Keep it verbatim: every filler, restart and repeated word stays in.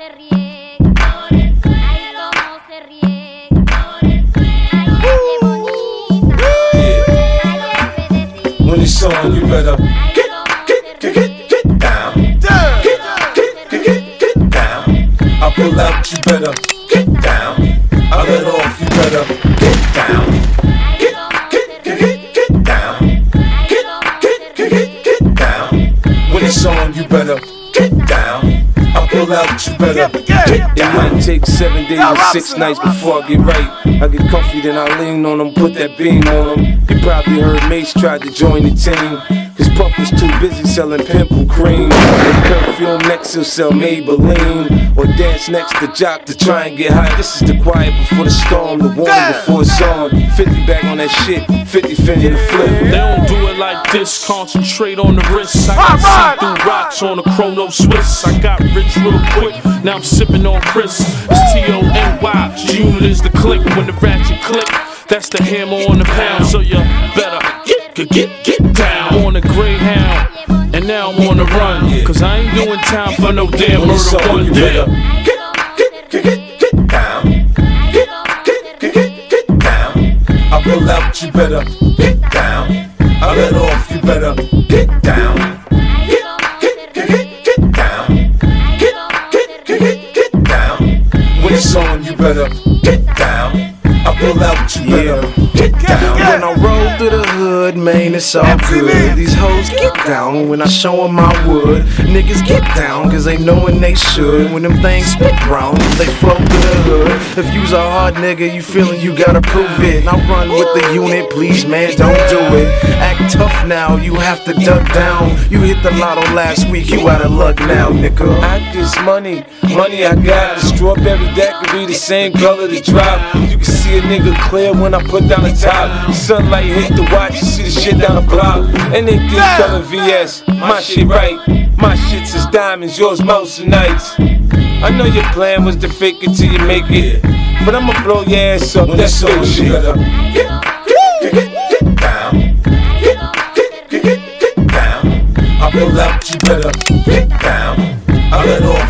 When it's on, you better get, get, get, get, get down. Get, get, get, get, get down. I pull out, you better get down. I let off, you better get down. Get, get, get, get, get down. Get, get, get, get, get down. When it's on, you better get down. I pull out, you better get down. It might take seven days and six nights before I get right. I get comfy, then I lean on them, put that beam on them. You probably heard Mace tried to join the team. Cause Puff was too busy selling pimple cream. With perfume next he'll sell Maybelline. Or dance next to Jock to try and get high. This is the quiet before the storm, the warning before it's on. fifty back on that shit, fifty finna the flip. They don't do it like this, concentrate on the wrist. I got see-through rocks on a chrono Swiss. I got rich real quick, now I'm sipping on Chris. It's T O N Y, G-Unit is the click. When the ratchet click, that's the hammer on the pound. So you better get, get, get, get down. I'm on a Greyhound, and now I'm on the run. Cause I ain't doing time for no damn murder one. Yeah. Get, get, get, get, get down. Get, get, get, get, get down. I pull out, you better get down. I let off, you better get down. Get, get, get, get, get down. Get, get, get, get, get down. When it's on, you better get down. I pull out, you better get down. When I roll through the hood, man, it's all good. These hoes get down when I show them my wood. Niggas get down cause they knowin' they should. When them things spit round, they flow through the hood. If you's a hard nigga, you feelin' you gotta prove it. Now run with the unit, please man, don't do it. Act tough now, you have to duck down. You hit the lotto last week, you out of luck now, nigga. I get money, money I got. The strawberry that could be the same color to drop. You can see a nigga clear when I put down the top. Sunlight hit the watch, you see the shit down the block. And they think color V S, my shit right. My shit's is diamonds, yours most nights. I know your plan was to fake it till you make it, but I'ma blow your ass up, that's fake shit. Get, get, get, get down. Get, get, get, get, get down. I pull out, you better get down. I let off.